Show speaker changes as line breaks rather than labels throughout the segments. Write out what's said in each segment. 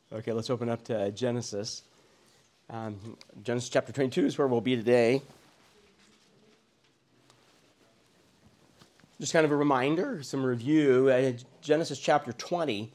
Okay, let's open up to Genesis. Genesis chapter 22 is where we'll be today. Just kind of a reminder, some review. Genesis chapter 20,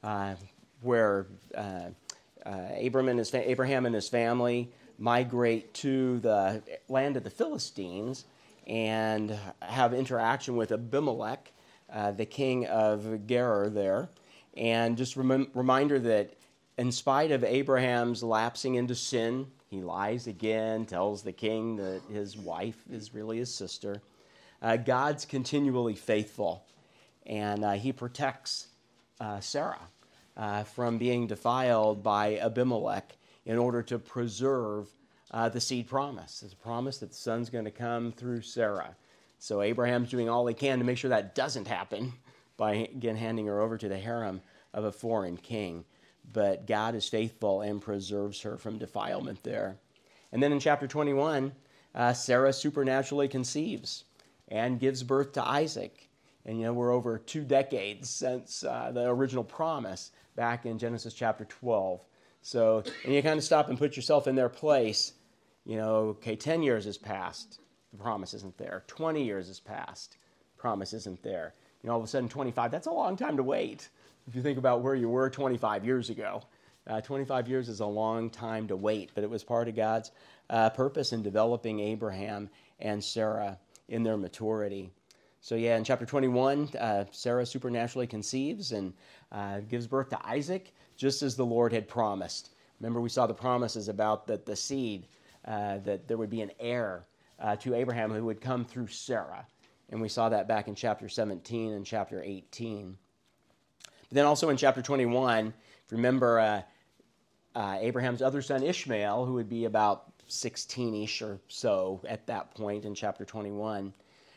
where Abraham and his family migrate to the land of the Philistines and have interaction with Abimelech, the king of Gerar there. And just reminder that in spite of Abraham's lapsing into sin, he lies again, tells the king that his wife is really his sister. God's continually faithful, and he protects Sarah from being defiled by Abimelech in order to preserve the seed promise. It's a promise that the son's going to come through Sarah. So Abraham's doing all he can to make sure that doesn't happen by, again, handing her over to the harem of a foreign king. But God is faithful and preserves her from defilement there. And then in chapter 21, Sarah supernaturally conceives and gives birth to Isaac. And, we're over 2 decades since the original promise back in Genesis chapter 12. So, and you kind of stop and put yourself in their place. 10 years has passed, the promise isn't there. 20 years has passed, promise isn't there. All of a sudden 25, that's a long time to wait. If you think about where you were 25 years ago, 25 years is a long time to wait, but it was part of God's purpose in developing Abraham and Sarah in their maturity. So in chapter 21, Sarah supernaturally conceives and gives birth to Isaac, just as the Lord had promised. Remember, we saw the promises about that the seed, that there would be an heir to Abraham who would come through Sarah. And we saw that back in chapter 17 and chapter 18. But then also in chapter 21, remember Abraham's other son Ishmael, who would be about 16-ish or so at that point in chapter 21,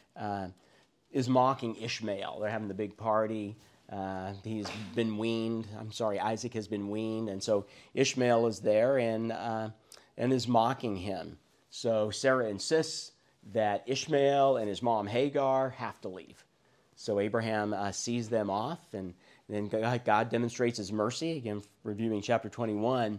is mocking Ishmael. They're having the big party. Isaac has been weaned. And so Ishmael is there and is mocking him. So Sarah insists that Ishmael and his mom Hagar have to leave. So Abraham sees them off, and then God demonstrates his mercy. Again, reviewing chapter 21,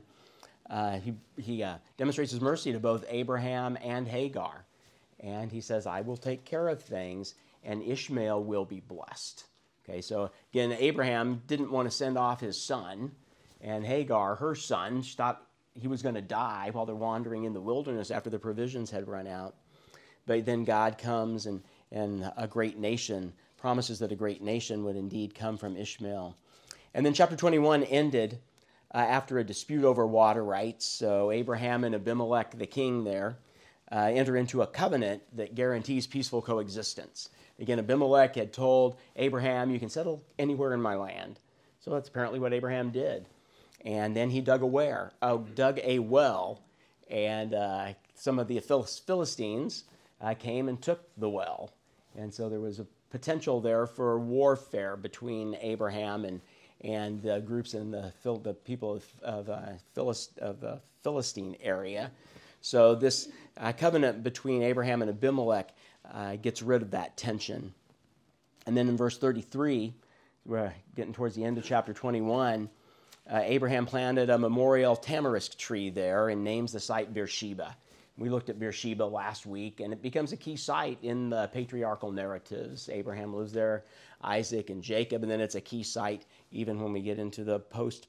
he demonstrates his mercy to both Abraham and Hagar. And he says, I will take care of things, and Ishmael will be blessed. Okay, so again, Abraham didn't want to send off his son, and Hagar, her son, he was going to die while they're wandering in the wilderness after the provisions had run out. But then God comes and a great nation, promises that a great nation would indeed come from Ishmael. And then chapter 21 ended after a dispute over water rights. So Abraham and Abimelech, the king there, enter into a covenant that guarantees peaceful coexistence. Again, Abimelech had told Abraham, you can settle anywhere in my land. So that's apparently what Abraham did. And then he dug a well, and some of the Philistines came and took the well. And so there was a potential there for warfare between Abraham and the groups in the people of the Philistine area. So this covenant between Abraham and Abimelech gets rid of that tension. And then in verse 33, we're getting towards the end of chapter 21, Abraham planted a memorial tamarisk tree there and names the site Beersheba. We looked at Beersheba last week, and it becomes a key site in the patriarchal narratives. Abraham lives there, Isaac and Jacob, and then it's a key site even when we get into the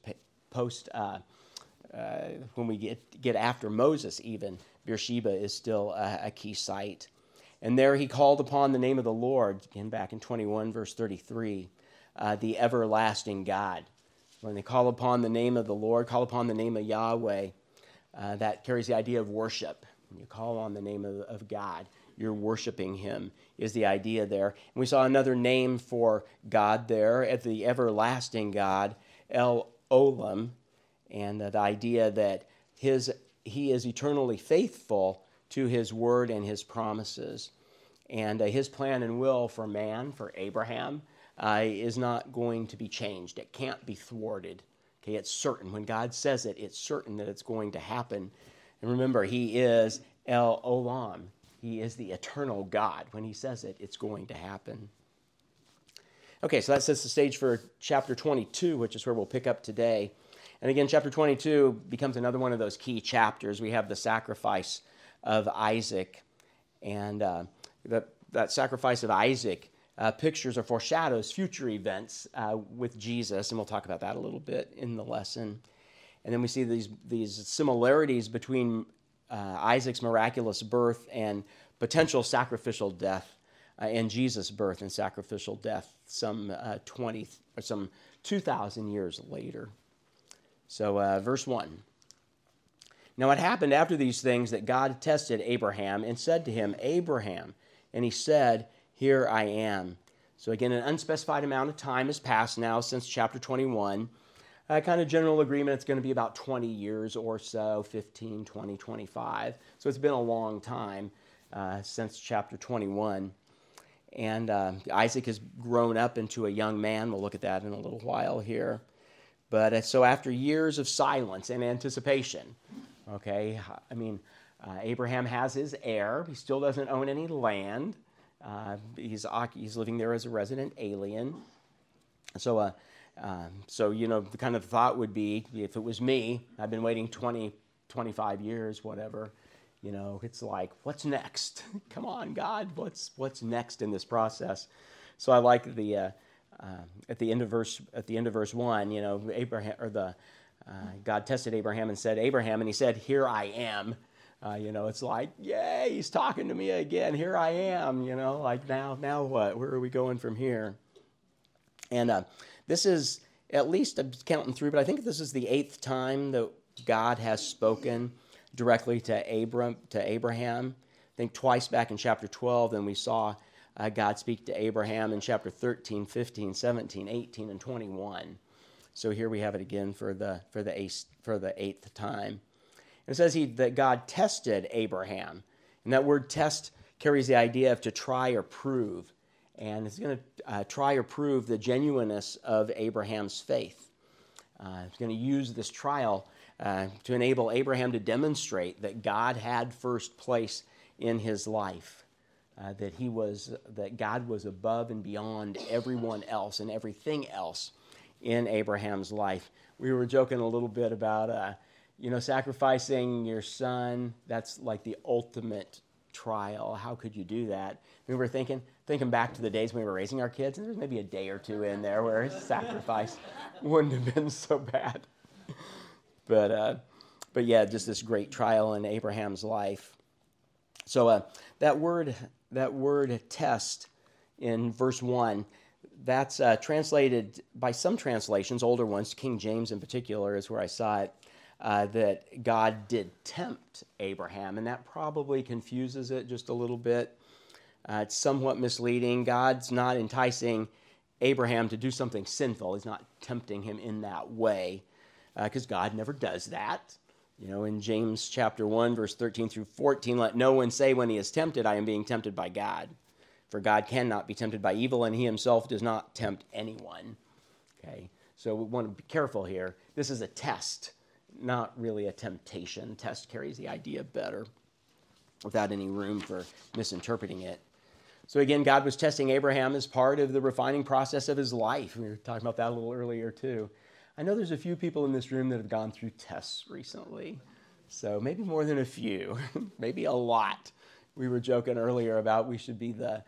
when we get after Moses even. Beersheba is still a key site. And there he called upon the name of the Lord, again back in 21, verse 33, the everlasting God. When they call upon the name of the Lord, call upon the name of Yahweh, that carries the idea of worship. When you call on the name of God, you're worshiping him, is the idea there. And we saw another name for God there, at the everlasting God, El Olam, and the idea that he is eternally faithful to his word and his promises. And his plan and will for man, for Abraham, is not going to be changed. It can't be thwarted. Okay, it's certain. When God says it, it's certain that it's going to happen. And remember, he is El Olam. He is the eternal God. When he says it, it's going to happen. Okay, so that sets the stage for chapter 22, which is where we'll pick up today. And again, chapter 22 becomes another one of those key chapters. We have the sacrifice of Isaac. And that sacrifice of Isaac pictures or foreshadows future events with Jesus. And we'll talk about that a little bit in the lesson. And then we see these similarities between Isaac's miraculous birth and potential sacrificial death, and Jesus' birth and sacrificial death some 2,000 years later. So verse 1. Now it happened after these things that God tested Abraham and said to him, Abraham. And he said, Here I am. So again, an unspecified amount of time has passed now since chapter 21. Kind of general agreement, it's going to be about 20 years or so, 15, 20, 25. So it's been a long time since chapter 21. And Isaac has grown up into a young man. We'll look at that in a little while here. But so after years of silence and anticipation, okay, I mean, Abraham has his heir. He still doesn't own any land. He's living there as a resident alien. So, the kind of thought would be, if it was me, I've been waiting 20, 25 years, whatever. It's like, what's next? Come on, God, what's next in this process? So I like the at the end of verse 1, Abraham God tested Abraham and said, Abraham, and he said, Here I am. It's like, yay, he's talking to me again. Here I am. Like now what? Where are we going from here? And this is, at least I'm counting through, but I think this is the 8th time that God has spoken directly to Abraham. I think twice back in chapter 12, and we saw God speak to Abraham in chapter 13, 15, 17, 18, and 21. So here we have it again for the 8th time. It says that God tested Abraham, and that word test carries the idea of to try or prove, and it's going to try or prove the genuineness of Abraham's faith. It's going to use this trial to enable Abraham to demonstrate that God had first place in his life, that God was above and beyond everyone else and everything else in Abraham's life. We were joking a little bit about, sacrificing your son. That's like the ultimate trial. How could you do that? We were thinking back to the days when we were raising our kids, and there's maybe a day or two in there where sacrifice wouldn't have been so bad. But yeah, just this great trial in Abraham's life. So that word test in verse 1, that's translated by some translations, older ones, King James in particular is where I saw it, that God did tempt Abraham, and that probably confuses it just a little bit. It's somewhat misleading. God's not enticing Abraham to do something sinful. He's not tempting him in that way, because God never does that. In James chapter 1, verse 13 through 14, let no one say when he is tempted, I am being tempted by God. For God cannot be tempted by evil, and he himself does not tempt anyone. Okay, so we want to be careful here. This is a test, not really a temptation. Test carries the idea better without any room for misinterpreting it. So again, God was testing Abraham as part of the refining process of his life. We were talking about that a little earlier too. I know there's a few people in this room that have gone through tests recently. So maybe more than a few, maybe a lot. We were joking earlier about we should be the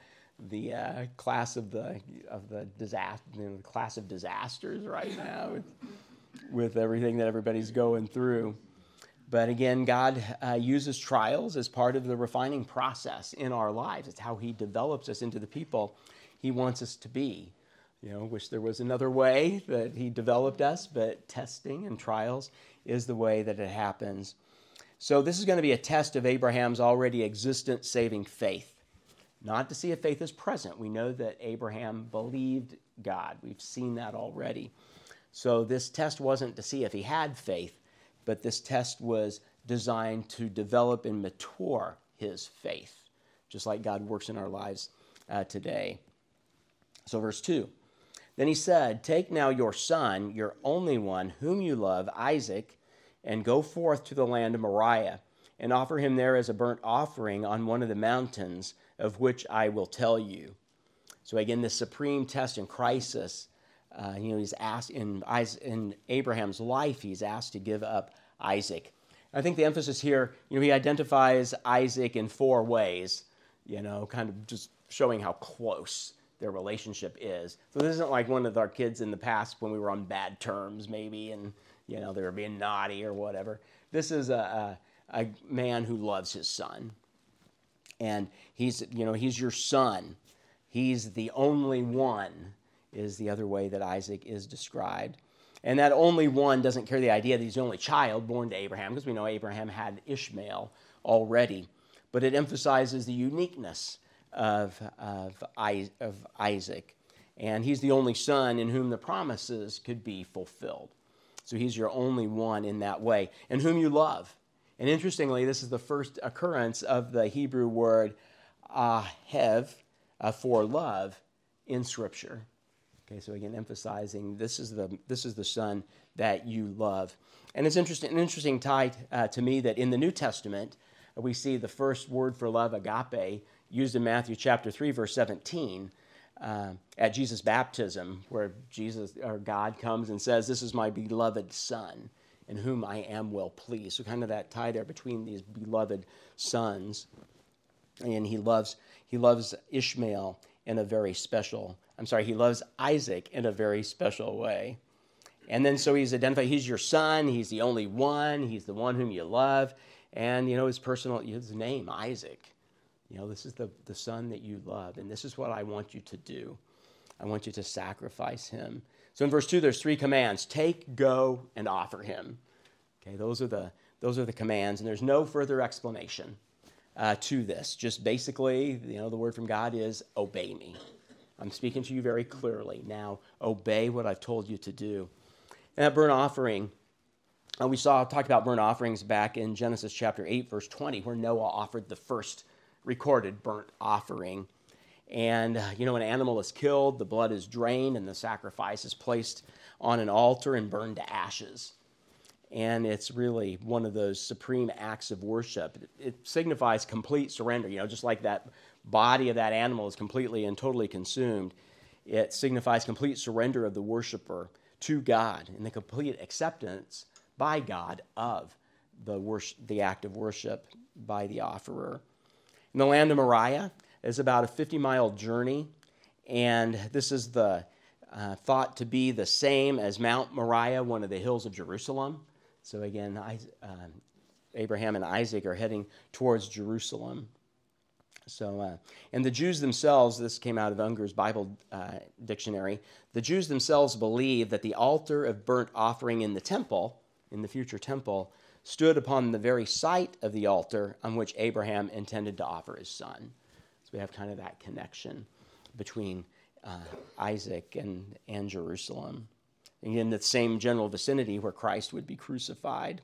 class of the disaster, the class of disasters right now with everything that everybody's going through. But again, God uses trials as part of the refining process in our lives. It's how he develops us into the people he wants us to be. Wish there was another way that he developed us, but testing and trials is the way that it happens. So this is going to be a test of Abraham's already existent saving faith. Not to see if faith is present. We know that Abraham believed God. We've seen that already. So this test wasn't to see if he had faith, but this test was designed to develop and mature his faith, just like God works in our lives today. So verse 2, then he said, take now your son, your only one, whom you love, Isaac, and go forth to the land of Moriah, and offer him there as a burnt offering on one of the mountains of which I will tell you. So again, this supreme test and crisis he's asked in Abraham's life, he's asked to give up Isaac. I think the emphasis here, he identifies Isaac in 4 ways, kind of just showing how close their relationship is. So this isn't like one of our kids in the past when we were on bad terms, maybe, and they were being naughty or whatever. This is a man who loves his son, and he's your son. He's the only one, is the other way that Isaac is described. And that only one doesn't carry the idea that he's the only child born to Abraham, because we know Abraham had Ishmael already. But it emphasizes the uniqueness of Isaac. And he's the only son in whom the promises could be fulfilled. So he's your only one in that way, and whom you love. And interestingly, this is the first occurrence of the Hebrew word ahev, for love, in Scripture. Okay, so again, emphasizing this is the son that you love. And it's an interesting tie to me that in the New Testament, we see the first word for love, agape, used in Matthew chapter 3, verse 17, at Jesus' baptism, where God comes and says, "This is my beloved son, in whom I am well pleased." So kind of that tie there between these beloved sons. And he loves Ishmael in a very special, he loves Isaac in a very special way. And then so he's identified, he's your son, he's the only one, he's the one whom you love. And, his name, Isaac. This is the son that you love, and this is what I want you to do. I want you to sacrifice him. So in verse 2, there's 3 commands: take, go, and offer him. Okay, those are the commands, and there's no further explanation to this. Just basically, the word from God is obey me. I'm speaking to you very clearly. Now, obey what I've told you to do. And that burnt offering, we talked about burnt offerings back in Genesis chapter 8, verse 20, where Noah offered the first recorded burnt offering. And, an animal is killed, the blood is drained, and the sacrifice is placed on an altar and burned to ashes. And it's really one of those supreme acts of worship. It signifies complete surrender, just like that body of that animal is completely and totally consumed. It signifies complete surrender of the worshiper to God and the complete acceptance by God of the act of worship by the offerer. In the land of Moriah is about a 50-mile journey, and this is thought to be the same as Mount Moriah, one of the hills of Jerusalem. So again, Abraham and Isaac are heading towards Jerusalem. So, and the Jews themselves, this came out of Unger's Bible Dictionary, the Jews themselves believe that the altar of burnt offering in the temple, in the future temple, stood upon the very site of the altar on which Abraham intended to offer his son. So we have kind of that connection between Isaac and Jerusalem. And in the same general vicinity where Christ would be crucified.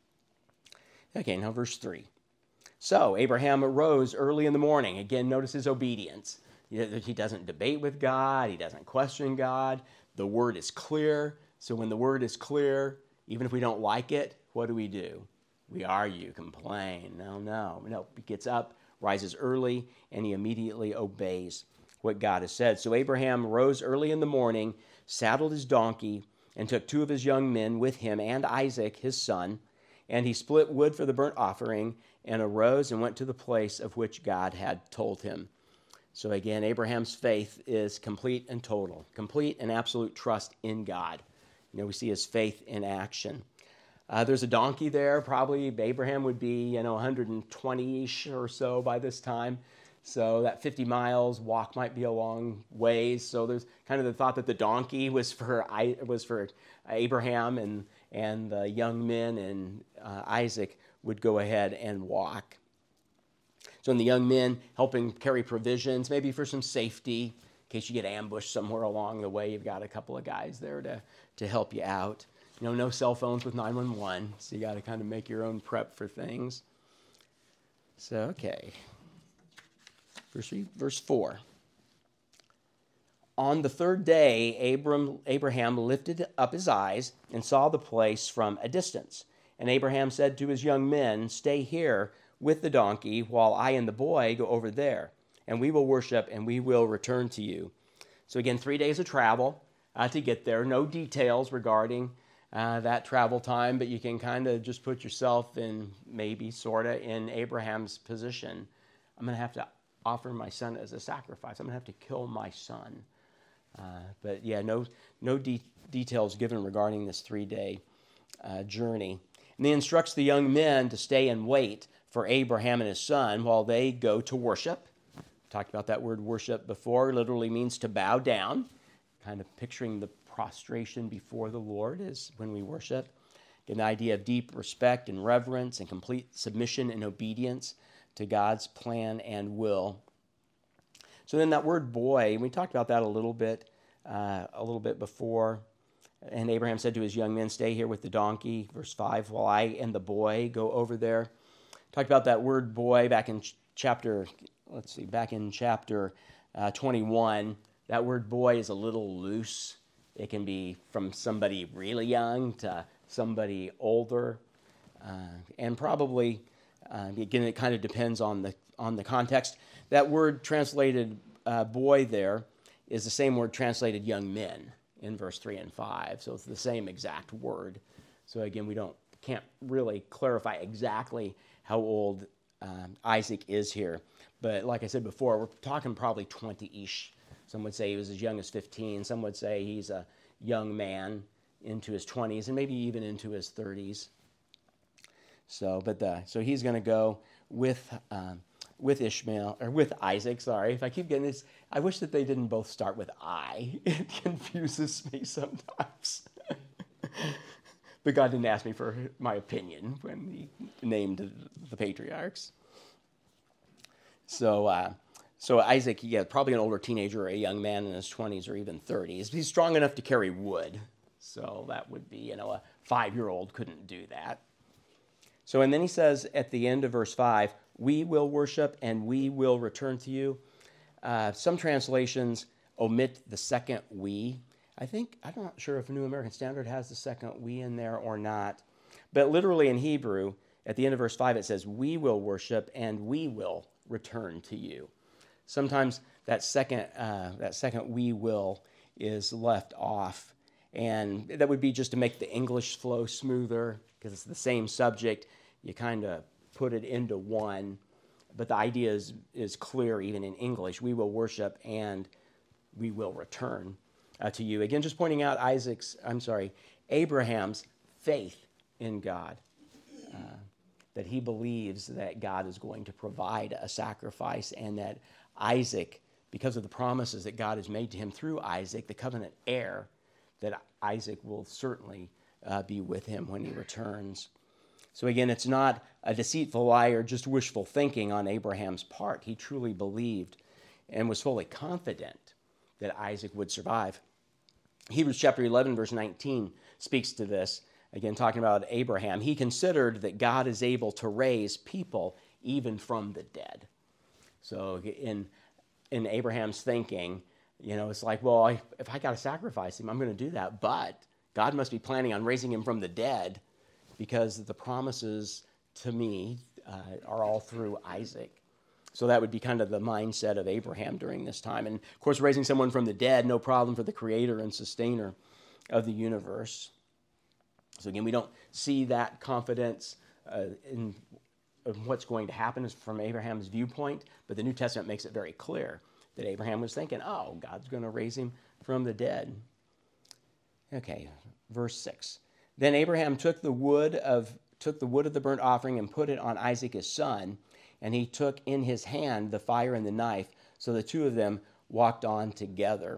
Okay, now verse 3. So Abraham arose early in the morning. Again, notice his obedience. He doesn't debate with God. He doesn't question God. The word is clear. So when the word is clear, even if we don't like it, what do? We argue, complain. No. He gets up, rises early, and he immediately obeys what God has said. So Abraham rose early in the morning, saddled his donkey, and took 2 of his young men with him and Isaac, his son, and he split wood for the burnt offering and arose and went to the place of which God had told him. So again, Abraham's faith is complete and total, complete and absolute trust in God. We see his faith in action. There's a donkey there. Probably Abraham would be, 120-ish or so by this time. So that 50 miles walk might be a long ways. So there's kind of the thought that the donkey was for Abraham, and the young men and Isaac would go ahead and walk. So the young men helping carry provisions, maybe for some safety, in case you get ambushed somewhere along the way. You've got a couple of guys there to help you out. No cell phones with 911, so you got to kind of make your own prep for things. So, okay. Verse 4. On the 3rd day, Abraham lifted up his eyes and saw the place from a distance. And Abraham said to his young men, "Stay here with the donkey while I and the boy go over there, and we will worship and we will return to you." So again, 3 days of travel. to get there. No details regarding that travel time, but you can kind of just put yourself in, maybe sort of in Abraham's position. I'm going to have to offer my son as a sacrifice. I'm going to have to kill my son. But yeah, no details given regarding this 3-day journey. And he instructs the young men to stay and wait for Abraham and his son while they go to worship. Talked about that word worship before. It literally means to bow down. Kind of picturing the prostration before the Lord is when we worship. Get an idea of deep respect and reverence and complete submission and obedience to God's plan and will. So then that word boy, we talked about that a little bit before. And Abraham said to his young men, stay here with the donkey, verse 5, while I and the boy go over there. Talked about that word boy back in chapter 21. That word boy is a little loose. It can be from somebody really young to somebody older. And probably, again, it kind of depends on the context. That word translated boy there is the same word translated young men in verse 3 and 5. So it's the same exact word. So again, can't really clarify exactly how old Isaac is here. But like I said before, we're talking probably 20-ish. Some would say he was as young as 15. Some would say he's a young man into his 20s and maybe even into his 30s. So he's going to go with Ishmael, or with Isaac, sorry. If I keep getting this, I wish that they didn't both start with I. It confuses me sometimes. But God didn't ask me for my opinion when he named the patriarchs. So Isaac, probably an older teenager or a young man in his 20s or even 30s. He's strong enough to carry wood. So that would be, a 5-year-old couldn't do that. So, and then he says at the end of verse 5, we will worship and we will return to you. Some translations omit the second we. I'm not sure if New American Standard has the second we in there or not. But literally in Hebrew, at the end of verse 5, it says, we will worship and we will return to you. Sometimes that second we will is left off. And that would be just to make the English flow smoother, because it's the same subject. You kind of put it into one. But the idea is clear even in English. We will worship and we will return to you. Again, just pointing out Abraham's faith in God. That he believes that God is going to provide a sacrifice, and that Isaac, because of the promises that God has made to him through Isaac, the covenant heir, that Isaac will certainly be with him when he returns. So again, it's not a deceitful lie or just wishful thinking on Abraham's part. He truly believed and was fully confident that Isaac would survive. Hebrews chapter 11, verse 19 speaks to this. Again, talking about Abraham, he considered that God is able to raise people even from the dead. So in Abraham's thinking, it's like, well, if I got to sacrifice him, I'm going to do that. But God must be planning on raising him from the dead, because the promises to me are all through Isaac. So that would be kind of the mindset of Abraham during this time. And of course, raising someone from the dead, no problem for the creator and sustainer of the universe. So again, we don't see that confidence in what's going to happen from Abraham's viewpoint, but the New Testament makes it very clear that Abraham was thinking, oh, God's going to raise him from the dead. Okay, verse 6. Then Abraham took the wood of the burnt offering and put it on Isaac his son, and he took in his hand the fire and the knife, so the two of them walked on together.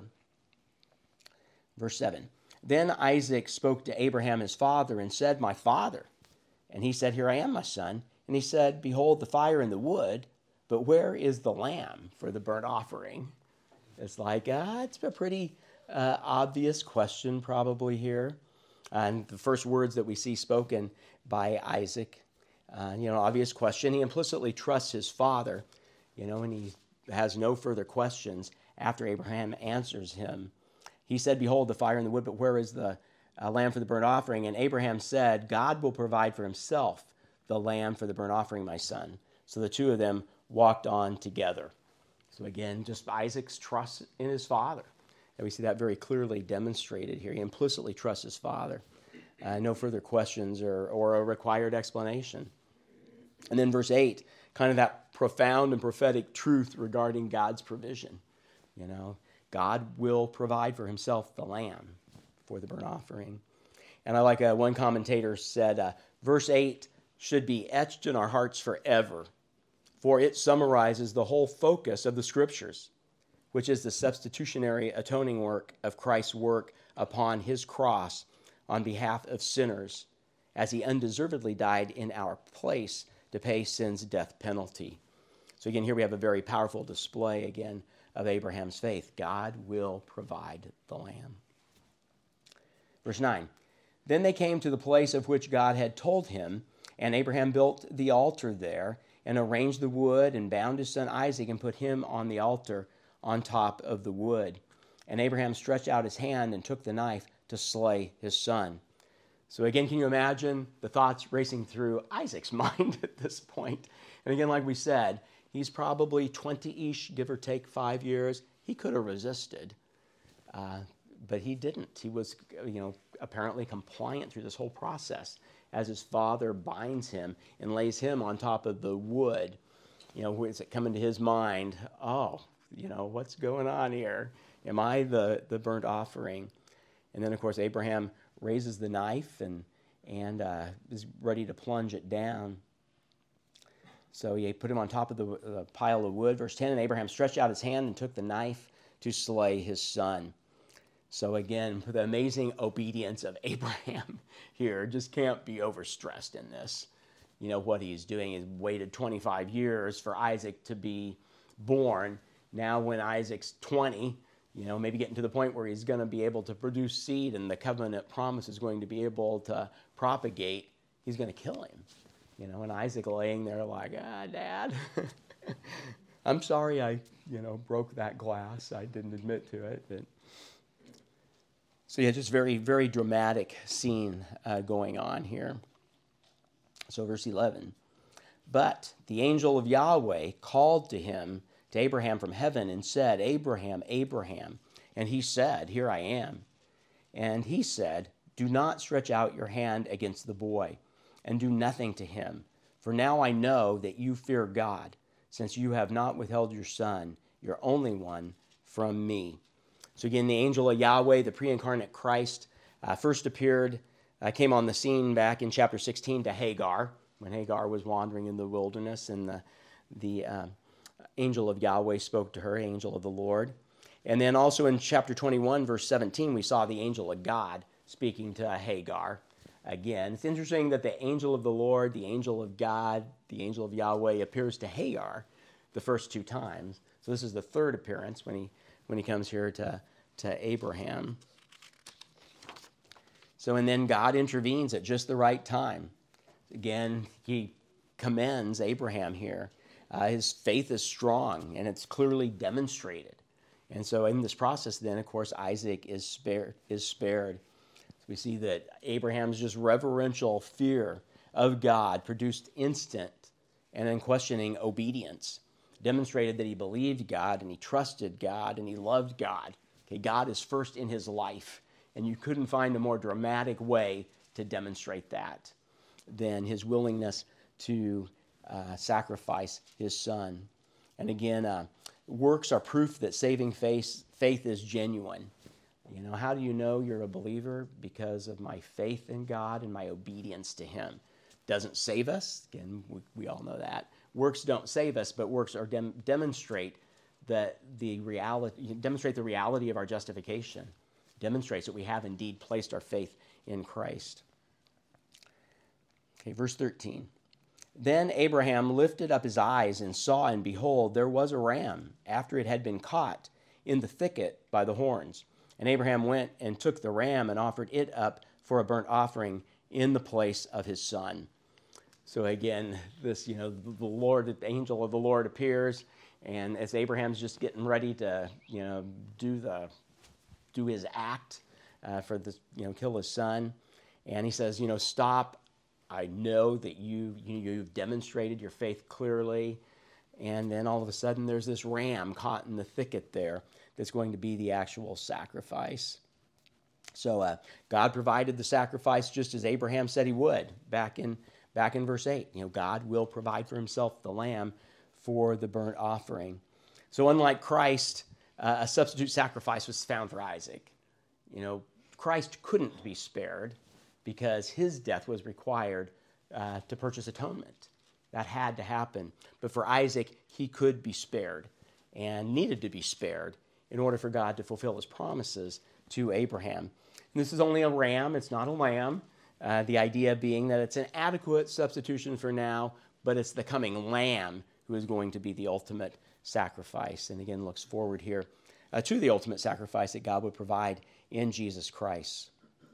Verse 7. Then Isaac spoke to Abraham his father and said, my father. And he said, here I am, my son. And he said, behold, the fire and the wood, but where is the lamb for the burnt offering? It's like, it's a pretty obvious question probably here. And the first words that we see spoken by Isaac, obvious question. He implicitly trusts his father, and he has no further questions after Abraham answers him. He said, behold, the fire and the wood, but where is the lamb for the burnt offering? And Abraham said, God will provide for himself the lamb for the burnt offering, my son. So the two of them walked on together. So again, just Isaac's trust in his father. And we see that very clearly demonstrated here. He implicitly trusts his father. No further questions or a required explanation. And then verse 8, kind of that profound and prophetic truth regarding God's provision. You know, God will provide for himself the lamb for the burnt offering. And I like one commentator said, verse 8 should be etched in our hearts forever, for it summarizes the whole focus of the Scriptures, which is the substitutionary atoning work of Christ's work upon his cross on behalf of sinners, as he undeservedly died in our place to pay sin's death penalty. So again, here we have a very powerful display, again, of Abraham's faith. God will provide the lamb. Verse 9, then they came to the place of which God had told him, and Abraham built the altar there, and arranged the wood, and bound his son Isaac, and put him on the altar on top of the wood. And Abraham stretched out his hand and took the knife to slay his son. So again, can you imagine the thoughts racing through Isaac's mind at this point? And again, like we said, he's probably 20-ish, give or take 5 years. He could have resisted, but he didn't. He was, apparently compliant through this whole process as his father binds him and lays him on top of the wood. Is it coming to his mind? Oh, what's going on here? Am I the burnt offering? And then, of course, Abraham raises the knife and is ready to plunge it down. So he put him on top of the pile of wood. Verse 10, and Abraham stretched out his hand and took the knife to slay his son. So again, the amazing obedience of Abraham here just can't be overstressed in this. What he's doing is waited 25 years for Isaac to be born. Now when Isaac's 20, maybe getting to the point where he's going to be able to produce seed and the covenant promise is going to be able to propagate, he's going to kill him. And Isaac laying there like, Dad, I'm sorry I, broke that glass. I didn't admit to it. But... So just very, very dramatic scene going on here. So verse 11, but the angel of Yahweh called to Abraham from heaven and said, Abraham, Abraham. And he said, here I am. And he said, do not stretch out your hand against the boy, and do nothing to him. For now I know that you fear God, since you have not withheld your son, your only one, from me. So again, the angel of Yahweh, the pre-incarnate Christ, first appeared, came on the scene back in chapter 16 to Hagar, when Hagar was wandering in the wilderness, and the angel of Yahweh spoke to her, angel of the Lord. And then also in chapter 21, verse 17, we saw the angel of God speaking to Hagar. Again, it's interesting that the angel of the Lord, the angel of God, the angel of Yahweh appears to Hagar the first 2 times. So this is the third appearance when he comes here to Abraham. So, and then God intervenes at just the right time. Again, he commends Abraham here. His faith is strong, and it's clearly demonstrated. And so in this process, then, of course, Isaac is spared. So we see that Abraham's just reverential fear of God produced instant and unquestioning obedience, demonstrated that he believed God, and he trusted God, and he loved God. Okay, God is first in his life, and you couldn't find a more dramatic way to demonstrate that than his willingness to sacrifice his son. And again, works are proof that saving faith is genuine. How do you know you're a believer? Because of my faith in God and my obedience to him. Doesn't save us. Again, we all know that. Works don't save us, but works are demonstrate the reality of our justification. Demonstrates that we have indeed placed our faith in Christ. Okay, verse 13. Then Abraham lifted up his eyes and saw, and behold, there was a ram, after it had been caught, in the thicket by the horns. And Abraham went and took the ram and offered it up for a burnt offering in the place of his son. So again, this, the Lord, the angel of the Lord appears, and as Abraham's just getting ready to, do his act for this, kill his son, and he says, stop. I know that you've demonstrated your faith clearly. And then all of a sudden there's this ram caught in the thicket there. that's going to be the actual sacrifice. So God provided the sacrifice just as Abraham said he would back in verse 8. God will provide for himself the lamb for the burnt offering. So unlike Christ, a substitute sacrifice was found for Isaac. Christ couldn't be spared because his death was required to purchase atonement. That had to happen. But for Isaac, he could be spared and needed to be spared in order for God to fulfill his promises to Abraham. And this is only a ram, it's not a lamb. The idea being that it's an adequate substitution for now, but it's the coming lamb who is going to be the ultimate sacrifice. And again, looks forward here to the ultimate sacrifice that God would provide in Jesus Christ.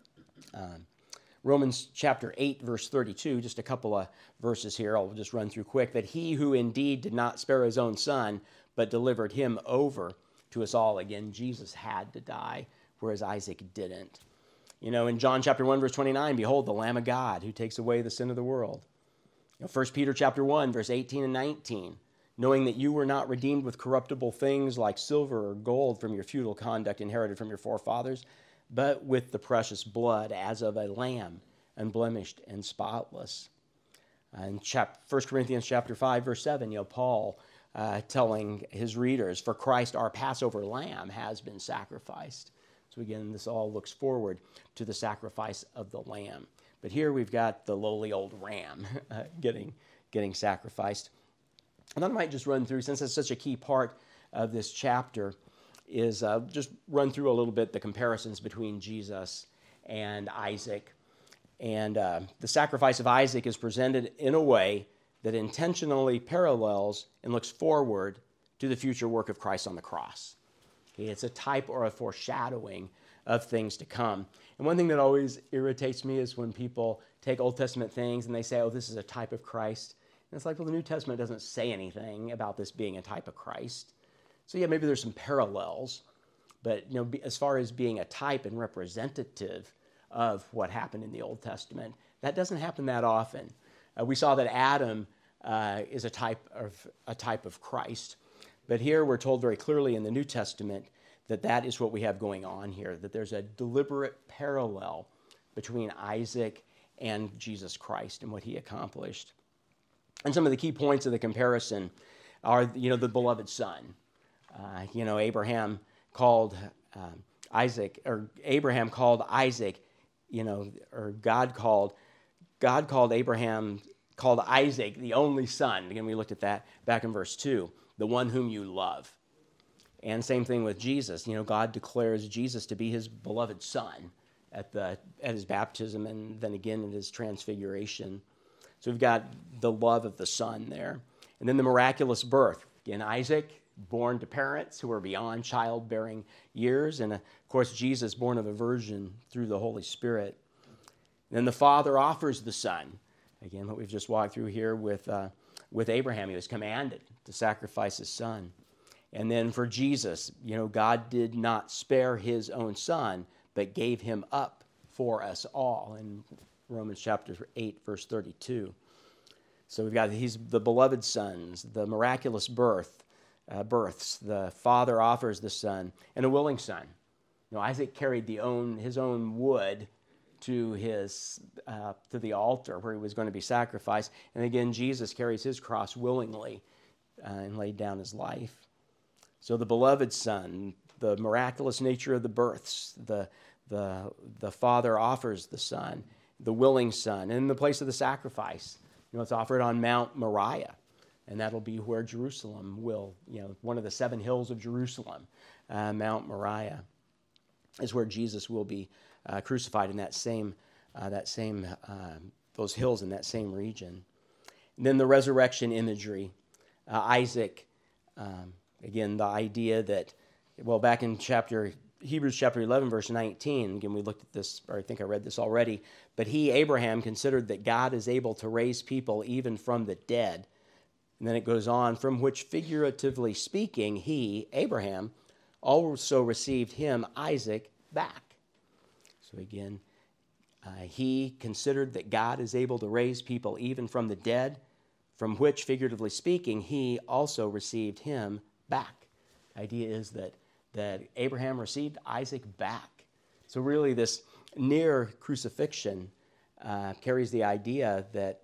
Romans chapter 8, verse 32, just a couple of verses here, I'll just run through quick. That he who indeed did not spare his own son, but delivered him over to us all. Again, Jesus had to die, whereas Isaac didn't. In John chapter 1, verse 29, behold, the Lamb of God who takes away the sin of the world. 1 Peter chapter 1, verse 18 and 19, knowing that you were not redeemed with corruptible things like silver or gold from your futile conduct inherited from your forefathers, but with the precious blood as of a lamb, unblemished and spotless. In 1 Corinthians chapter 5, verse 7, Paul telling his readers, for Christ our Passover lamb has been sacrificed. So again, this all looks forward to the sacrifice of the lamb. But here we've got the lowly old ram getting sacrificed. And I might just run through, since it's such a key part of this chapter, is just run through a little bit the comparisons between Jesus and Isaac. And the sacrifice of Isaac is presented in a way that intentionally parallels and looks forward to the future work of Christ on the cross. It's a type or a foreshadowing of things to come. And one thing that always irritates me is when people take Old Testament things and they say, oh, this is a type of Christ. And it's like, well, the New Testament doesn't say anything about this being a type of Christ. So yeah, maybe there's some parallels, but as far as being a type and representative of what happened in the Old Testament, that doesn't happen that often. We saw that Adam is a type of Christ, but here we're told very clearly in the New Testament that is what we have going on here, that there's a deliberate parallel between Isaac and Jesus Christ and what he accomplished. And some of the key points of the comparison are, the beloved son. Abraham called Isaac, or Abraham called Isaac, or God called Isaac the only son. Again, we looked at that back in verse 2, the one whom you love. And same thing with Jesus. God declares Jesus to be his beloved son at his baptism and then again in his transfiguration. So we've got the love of the son there. And then the miraculous birth. Again, Isaac, born to parents who are beyond childbearing years. And of course, Jesus, born of a virgin through the Holy Spirit. And then the Father offers the Son. Again, what we've just walked through here with Abraham. He was commanded to sacrifice his son. And then for Jesus, God did not spare his own son, but gave him up for us all in Romans chapter 8, verse 32. So we've got he's the beloved sons, the miraculous births. The Father offers the Son, and a willing son. Isaac carried his own wood to the altar where he was going to be sacrificed, and again Jesus carries his cross willingly and laid down his life. So the beloved son, the miraculous nature of the births, the Father offers the Son, the willing son, and in the place of the sacrifice, it's offered on Mount Moriah. And that'll be where Jerusalem will, one of the 7 hills of Jerusalem, Mount Moriah, is where Jesus will be crucified in those hills in that same region. And then the resurrection imagery, Isaac, again, the idea that, back in Hebrews chapter 11, verse 19, again, we looked at this, or I think I read this already, but he, Abraham, considered that God is able to raise people even from the dead. And then it goes on, from which figuratively speaking, he, Abraham, also received him, Isaac, back. So again, he considered that God is able to raise people even from the dead, from which, figuratively speaking, he also received him back. The idea is that that Abraham received Isaac back. So really this near crucifixion carries the idea that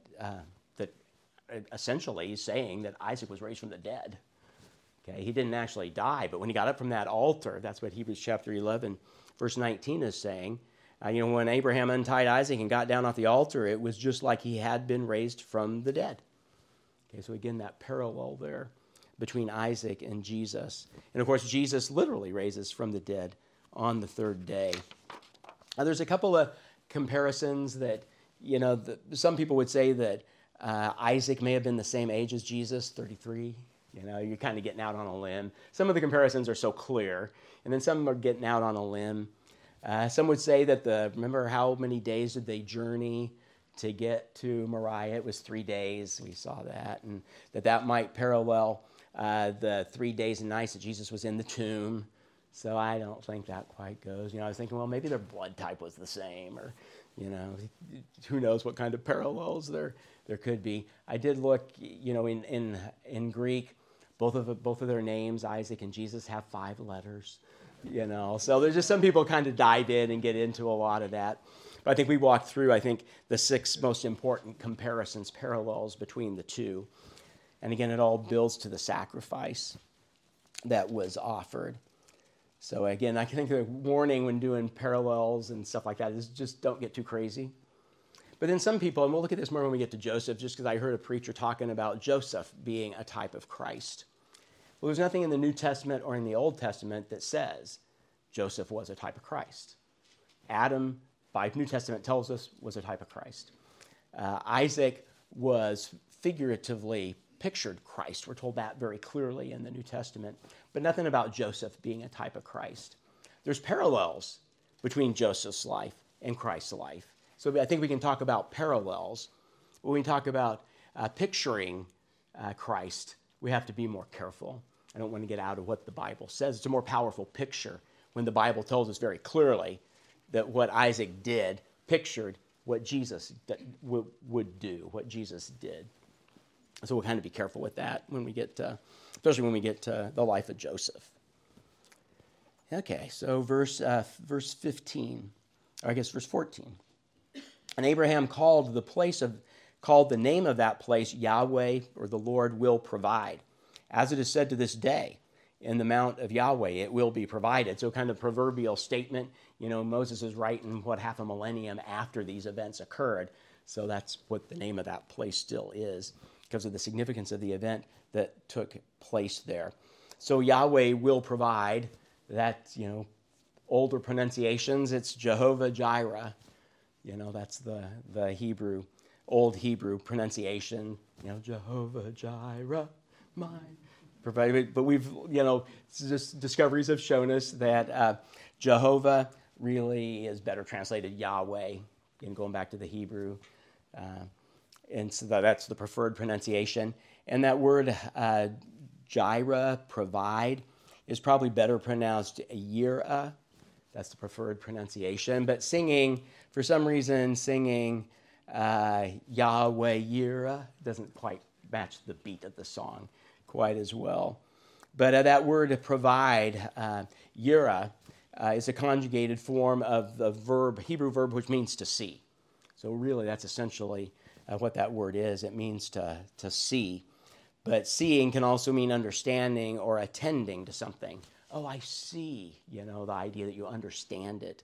essentially he's saying that Isaac was raised from the dead. Okay, he didn't actually die, but when he got up from that altar, that's what Hebrews chapter 11, verse 19 is saying. When Abraham untied Isaac and got down off the altar, it was just like he had been raised from the dead. Okay, so again, that parallel there between Isaac and Jesus. And of course, Jesus literally raises from the dead on the third day. Now, there's a couple of comparisons that, some people would say that Isaac may have been the same age as Jesus, 33. You're kind of getting out on a limb. Some of the comparisons are so clear, and then some are getting out on a limb. Some would say that remember how many days did they journey to get to Moriah? It was 3 days. We saw that, and that might parallel the 3 days and nights that Jesus was in the tomb. So I don't think that quite goes. I was thinking, well, maybe their blood type was the same, or who knows what kind of parallels there could be. I did look, in Greek, both of their names, Isaac and Jesus, have 5 letters. So there's just some people kind of dive in and get into a lot of that. But I think we walked through, the 6 most important comparisons, parallels between the two. And again, it all builds to the sacrifice that was offered. So again, I think the warning when doing parallels and stuff like that is just don't get too crazy. But then some people, and we'll look at this more when we get to Joseph, just because I heard a preacher talking about Joseph being a type of Christ. Well, there's nothing in the New Testament or in the Old Testament that says Joseph was a type of Christ. Adam, by New Testament tells us, was a type of Christ. Isaac was figuratively pictured Christ. We're told that very clearly in the New Testament, but nothing about Joseph being a type of Christ. There's parallels between Joseph's life and Christ's life. So I think we can talk about parallels. When we talk about picturing Christ, we have to be more careful. I don't want to get out of what the Bible says. It's a more powerful picture when the Bible tells us very clearly that what Isaac did pictured what Jesus would do, what Jesus did. So we'll kind of be careful with that when we get, especially when we get to the life of Joseph. Okay, so verse 15, or I guess verse 14. And Abraham called the name of that place Yahweh, or the Lord will provide. As it is said to this day, in the mount of Yahweh it will be provided. So kind of proverbial statement. Moses is writing half a millennium after these events occurred. So that's what the name of that place still is, because of the significance of the event that took place there. So Yahweh will provide. That, older pronunciations, it's Jehovah Jireh. That's the Hebrew, old Hebrew pronunciation. Jehovah Jireh, my provider. But we've, just discoveries have shown us that Jehovah really is better translated Yahweh, and going back to the Hebrew. And so that's the preferred pronunciation. And that word Jireh, provide, is probably better pronounced Yirah. That's the preferred pronunciation. But for some reason, singing Yahweh Yirah doesn't quite match the beat of the song quite as well. But that word provide, Yirah, is a conjugated form of the Hebrew verb, which means to see. So really, that's essentially what that word is. It means to see. But seeing can also mean understanding or attending to something. Oh, I see, the idea that you understand it.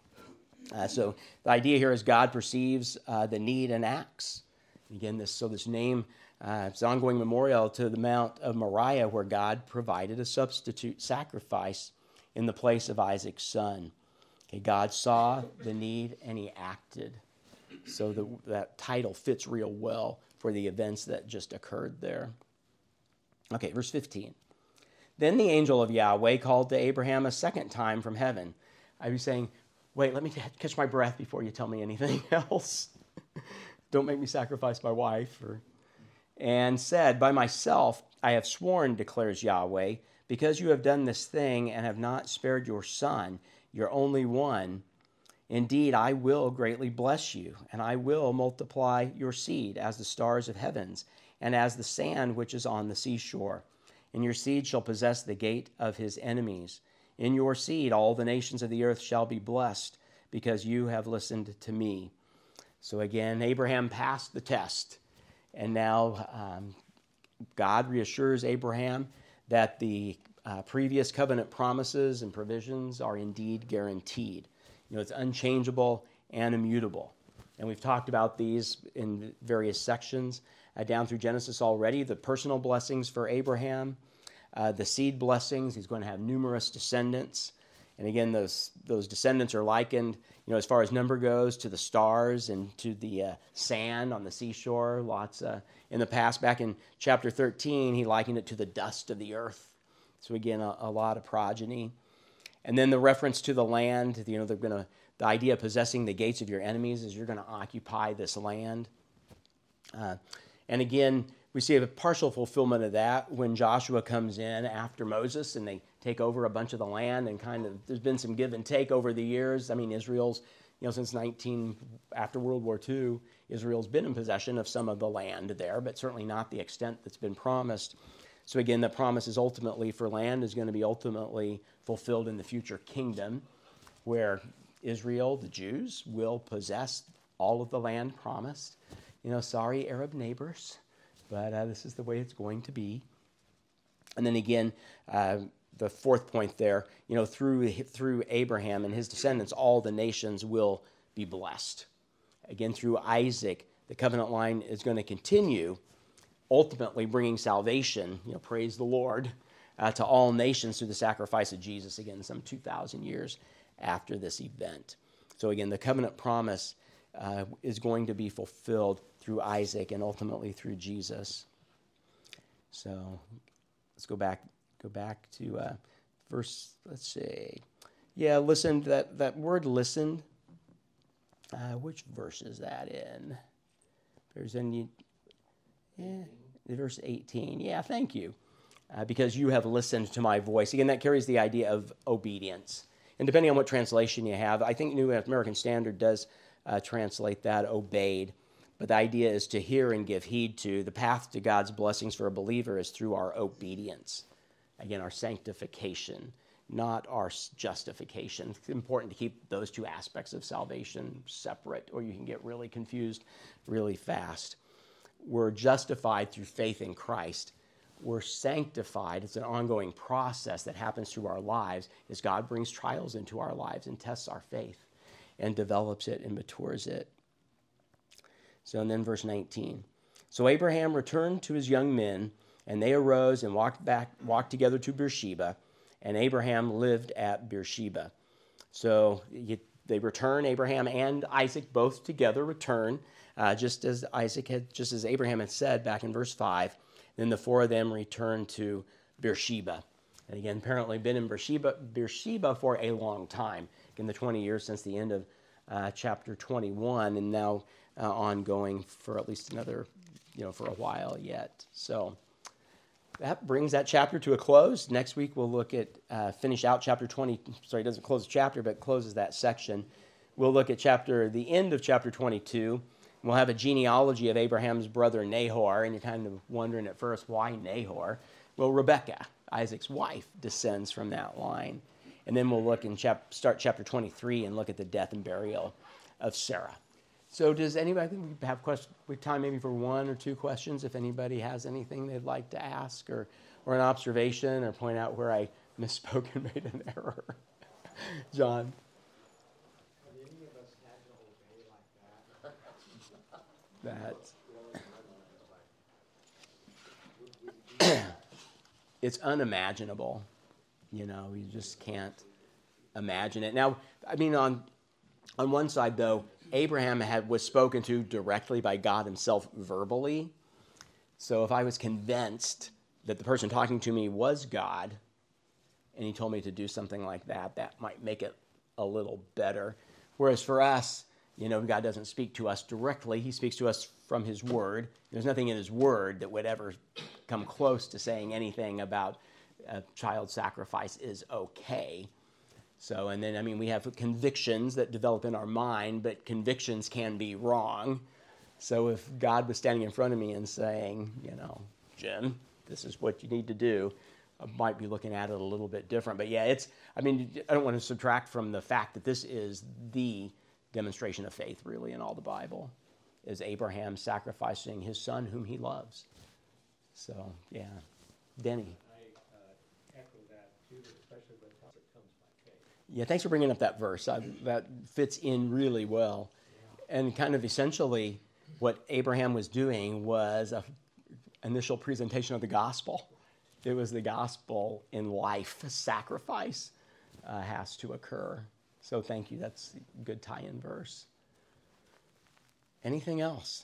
So the idea here is God perceives the need and acts. Again, this name, it's an ongoing memorial to the Mount of Moriah, where God provided a substitute sacrifice in the place of Isaac's son. Okay, God saw the need and he acted. So that title fits real well for the events that just occurred there. Okay, verse 15. Then the angel of Yahweh called to Abraham a second time from heaven. I was saying, wait, let me catch my breath before you tell me anything else. Don't make me sacrifice my wife. And said, by myself I have sworn, declares Yahweh, because you have done this thing and have not spared your son, your only one. Indeed, I will greatly bless you, and I will multiply your seed as the stars of heavens, and as the sand which is on the seashore. And your seed shall possess the gate of his enemies. In your seed, all the nations of the earth shall be blessed, because you have listened to me. So again, Abraham passed the test. And now God reassures Abraham that the previous covenant promises and provisions are indeed guaranteed. It's unchangeable and immutable. And we've talked about these in various sections down through Genesis already. The personal blessings for Abraham, the seed blessings. He's going to have numerous descendants. And again, those descendants are likened, as far as number goes, to the stars and to the sand on the seashore. Lots in the past. Back in chapter 13, he likened it to the dust of the earth. So again, a lot of progeny. And then the reference to the land, the idea of possessing the gates of your enemies is you're going to occupy this land. And again, we see a partial fulfillment of that when Joshua comes in after Moses and they take over a bunch of the land, and there's been some give and take over the years. I mean, Israel's, since after World War II, Israel's been in possession of some of the land there, but certainly not the extent that's been promised. So again, the promise is ultimately for land is going to be ultimately fulfilled in the future kingdom, where Israel, the Jews, will possess all of the land promised. Sorry, Arab neighbors, but this is the way it's going to be. And then again, the fourth point there, through Abraham and his descendants, all the nations will be blessed. Again, through Isaac, the covenant line is going to continue, ultimately bringing salvation, praise the Lord, to all nations through the sacrifice of Jesus, again, some 2,000 years after this event. So again, the covenant promise is going to be fulfilled through Isaac and ultimately through Jesus. So let's go back to verse, let's see. Yeah, listen, that word listen, which verse is that in? If there's any, verse 18. Yeah, thank you. Because you have listened to my voice. Again, that carries the idea of obedience. And depending on what translation you have, I think New American Standard does translate that obeyed. But the idea is to hear and give heed to. The path to God's blessings for a believer is through our obedience. Again, our sanctification, not our justification. It's important to keep those two aspects of salvation separate, or you can get really confused really fast. We're justified through faith in Christ. We're sanctified. It's an ongoing process that happens through our lives as God brings trials into our lives and tests our faith and develops it and matures it. So, and then verse 19. So Abraham returned to his young men, and they arose and walked together to Beersheba, and Abraham lived at Beersheba. So they return, Abraham and Isaac both together return, just as Abraham had said back in verse 5. Then the four of them returned to Beersheba. And again, apparently been in Beersheba for a long time, in the 20 years since the end of chapter 21, and now ongoing for at least another, for a while yet. So that brings that chapter to a close. Next week we'll look at, finish out chapter 20. Sorry, it doesn't close the chapter, but closes that section. We'll look at the end of chapter 22. We'll have a genealogy of Abraham's brother Nahor, and you're kind of wondering at first, why Nahor? Well, Rebekah, Isaac's wife, descends from that line. And then we'll look and start chapter 23 and look at the death and burial of Sarah. So does anybody, I think we have time maybe for one or two questions, if anybody has anything they'd like to ask or an observation or point out where I misspoke and made an error. John?
Have any of us had to obey like
that? It's unimaginable. You just can't imagine it. Now, I mean, on one side, though, Abraham was spoken to directly by God himself verbally. So if I was convinced that the person talking to me was God, and he told me to do something like that, that might make it a little better. Whereas for us, God doesn't speak to us directly. He speaks to us from his word. There's nothing in his word that would ever come close to saying anything about child sacrifice is okay. So, and then, we have convictions that develop in our mind, but convictions can be wrong. So if God was standing in front of me and saying, Jim, this is what you need to do, might be looking at it a little bit different. But yeah, I don't want to subtract from the fact that this is the demonstration of faith, really, in all the Bible, is Abraham sacrificing his son whom he loves. So, yeah. Denny.
I echo that, too, especially when it comes by faith.
Yeah, thanks for bringing up that verse. That fits in really well. Yeah. And kind of essentially what Abraham was doing was an initial presentation of the gospel. It was the gospel in life. Sacrifice has to occur. So thank you. That's a good tie-in verse. Anything else?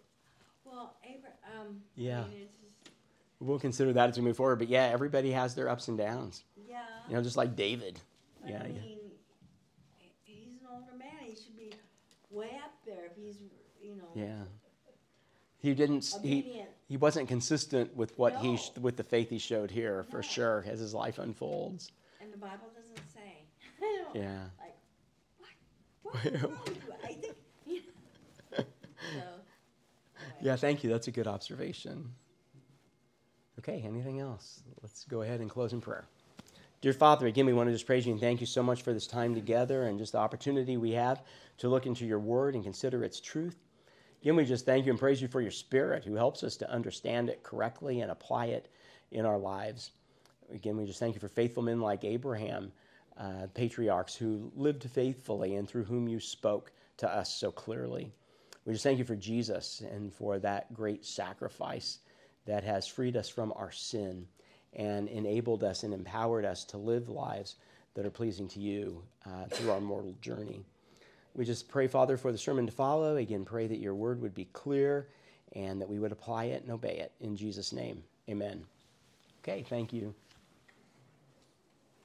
Yeah. We'll consider that as we move forward. But yeah, everybody has their ups and downs.
Yeah.
Just like David.
He's an older man. He should be way up there if he's,
Yeah. He didn't. He wasn't consistent with what with the faith he showed here for sure as his life unfolds.
And the Bible doesn't say.
Yeah.
Like, what's wrong with you? I think. So. Anyway.
Yeah. Thank you. That's a good observation. Okay. Anything else? Let's go ahead and close in prayer. Dear Father, again, we want to just praise you and thank you so much for this time together and just the opportunity we have to look into your word and consider its truth. Again, we just thank you and praise you for your Spirit who helps us to understand it correctly and apply it in our lives. Again, we just thank you for faithful men like Abraham, patriarchs who lived faithfully and through whom you spoke to us so clearly. We just thank you for Jesus and for that great sacrifice that has freed us from our sin and enabled us and empowered us to live lives that are pleasing to you through our mortal journey. We just pray, Father, for the sermon to follow. Again, pray that your word would be clear and that we would apply it and obey it. In Jesus' name, amen. Okay, thank you.